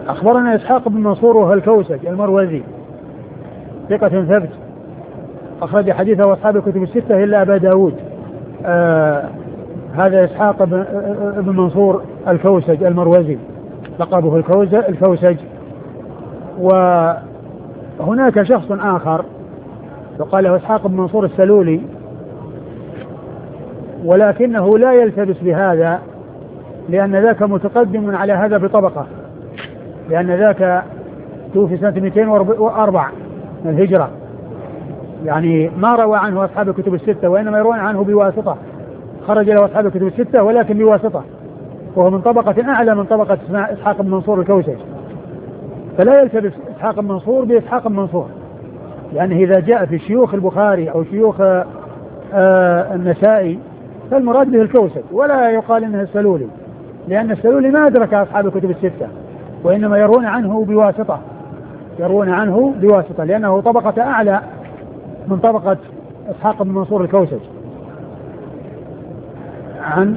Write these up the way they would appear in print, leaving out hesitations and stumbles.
أخبرنا إسحاق بن منصور وهو الكوسج المروزي ثقة ثبت أخرج حديثه أصحاب الكتب الستة إلا أبا داود. هذا إسحاق بن منصور الكوسج المروزي لقبه الكوسج. وهناك شخص آخر يقال له إسحاق بن منصور السلولي، ولكنه لا يلتبس بهذا لأن ذاك متقدم على هذا بطبقة، لأن ذاك توفي سنة 204 من الهجرة، يعني ما روى عنه أصحاب الكتب الستة وإنما يروون عنه بواسطة، خرج له أصحاب الكتب الستة ولكن بواسطة، وهو من طبقة أعلى من طبقة إسحاق بن منصور الكوسج. فلا يلتبس إسحاق بن منصور بإسحاق بن منصور، لأنه إذا جاء في شيوخ البخاري أو شيوخ النسائي فالمراد به الكوسج، ولا يقال إنه السلولي، لأن السلولي ما أدرك أصحاب الكتب الستة وإنما يرون عنه بواسطة لأنه طبقة أعلى من طبقة إسحاق بن منصور الكوسج. عن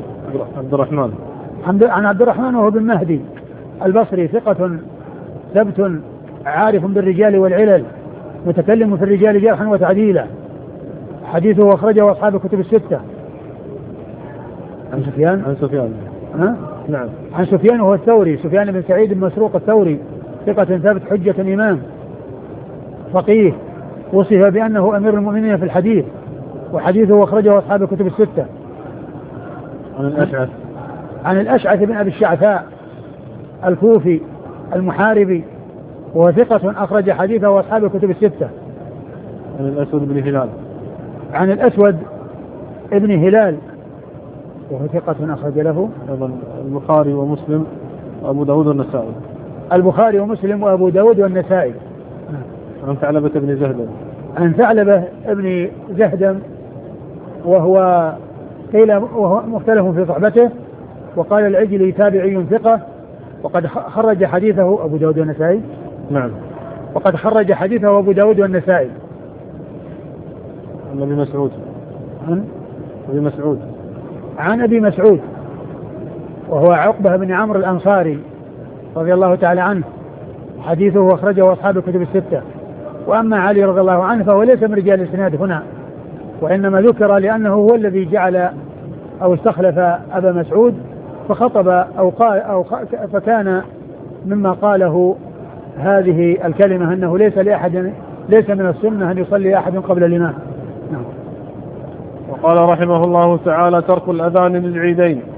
عبد الرحمن وهو بن مهدي البصري ثقة ثبت عارف بالرجال والعلل متكلم في الرجال جرحا وتعديلا، حديثه أخرجه أصحاب الكتب الستة. عن سفيان نعم عن سفيان وهو الثوري، سفيان بن سعيد بن مسروق الثوري ثقة ثبت حجة إمام فقيه، وصف بأنه أمير المؤمنين في الحديث، وحديثه أخرجه أصحاب الكتب الستة. عن الأشعث بن أبي الشعثاء الكوفي المحاربي وهو ثقة أخرج حديثه أصحاب الكتب الستة. عن الأسود بن هلال وهو ثقة أخرج له البخاري ومسلم وأبو داود والنسائي. البخاري ومسلم وأبو داود والنسائي. عن ثعلبة بن زهدم. عن ثعلبة بن زهدم وهو قيل وهو مختلف في صحبته، وقال العجلي تابعي ثقة، وقد خرج حديثه أبو داود والنسائي. نعم. وقد خرج حديثه أبو داود والنسائي. عن أبي مسعود. عن أبي مسعود وهو عقبة بن عمرو الأنصاري رضي الله تعالى عنه، حديثه أخرجه أصحاب الكتب الستة. وأما علي رضي الله عنه فهو ليس من رجال الإسناد هنا، وإنما ذكر لأنه هو الذي جعل أو استخلف أبا مسعود فخطب أو قال فكان مما قاله هذه الكلمة أنه ليس من السنة أن يصلي أحد قبل الإمام. وقال رحمه الله تعالى: ترك الأذان للعيدين.